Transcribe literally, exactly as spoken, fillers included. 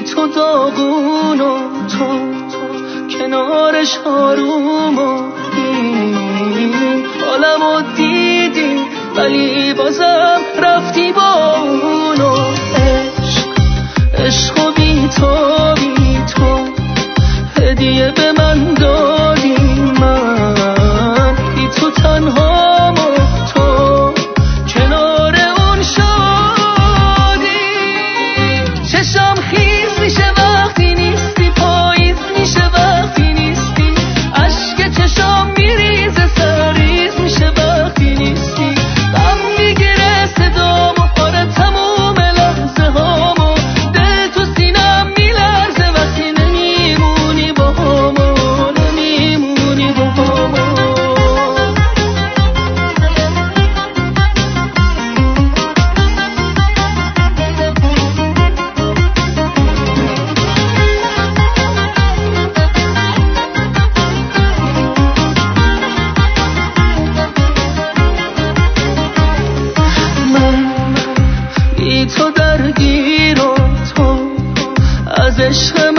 بی تو داغون و تو کنارش آروم و این حالمو دیدی ولی بازم رفتی با اونو. عشق عشق و بی تو بی تو هدیه به من دادی، من بی تو تنهام و تو کنار اون شادی. چشم خیس میشه وقتی نیستی، پاییز میشه وقتی نیستی، اشک چشم میریزه سریز میشه وقتی نیستی. غم میگیره صدامو، آره تموم لحظه هامو، دل تو سینم میلرزه وقتی نمیمونی با همو، نمیمونی با همو. من بی تو درگیر و تو از عشق